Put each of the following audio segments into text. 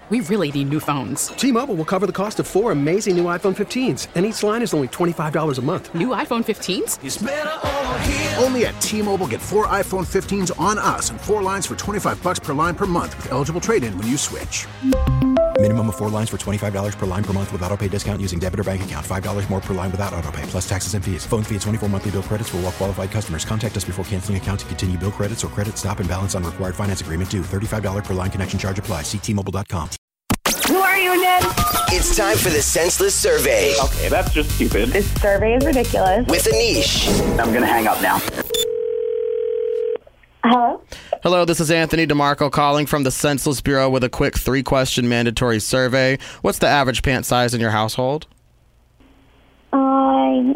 We really need new phones. T-Mobile will cover the cost of 4 amazing new iPhone 15s, and each line is only $25 a month. New iPhone 15s? It's better over here. Only at T-Mobile, get 4 iPhone 15s on us and 4 lines for $25 per line per month with eligible trade-in when you switch. Minimum of 4 lines for $25 per line per month with autopay discount using debit or bank account. $5 more per line without autopay, plus taxes and fees. Phone fee at 24 monthly bill credits for well-qualified customers. Contact us before canceling account to continue bill credits or credit stop and balance on required finance agreement due. $35 per line connection charge applies. See T-Mobile.com. Who are you, Ned? It's time for the Senseless Survey. Okay, that's just stupid. This survey is ridiculous. With Anish. I'm going to hang up now. Hello? Hello, this is Anthony DeMarco calling from the Senseless Bureau with a quick 3-question mandatory survey. What's the average pant size in your household? 4.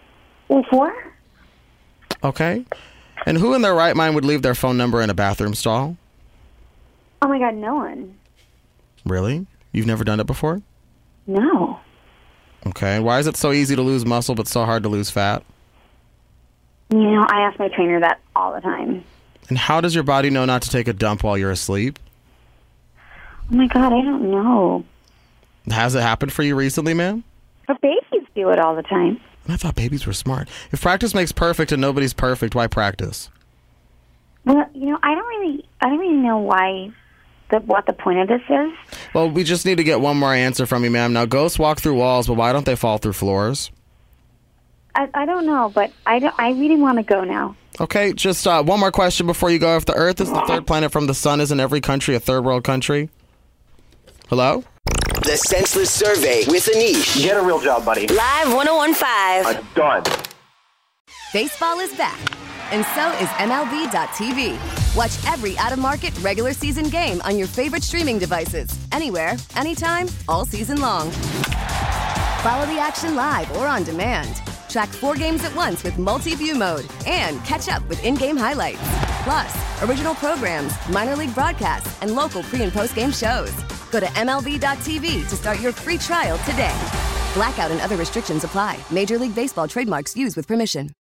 Okay. And who in their right mind would leave their phone number in a bathroom stall? Oh my God, no one. Really? You've never done it before? No. Okay. Why is it so easy to lose muscle but so hard to lose fat? You know, I ask my trainer that all the time. And how does your body know not to take a dump while you're asleep? Oh my God, I don't know. Has it happened for you recently, ma'am? But babies do it all the time. I thought babies were smart. If practice makes perfect and nobody's perfect, why practice? Well, you know, I don't really know what the point of this is. Well, we just need to get one more answer from you, ma'am. Now, ghosts walk through walls, but why don't they fall through floors? I don't know, but I really want to go now. Okay, just one more question before you go. If the Earth is the third planet from the sun, isn't every country a third world country? Hello? The Senseless Survey with Anish. Get a real job, buddy. Live 101.5. Done. Baseball is back, and so is MLB.tv. Watch every out-of-market regular season game on your favorite streaming devices, anywhere, anytime, all season long. Follow the action live or on demand. Track 4 games at once with multi-view mode and catch up with in-game highlights. Plus, original programs, minor league broadcasts, and local pre- and post-game shows. Go to MLB.tv to start your free trial today. Blackout and other restrictions apply. Major League Baseball trademarks used with permission.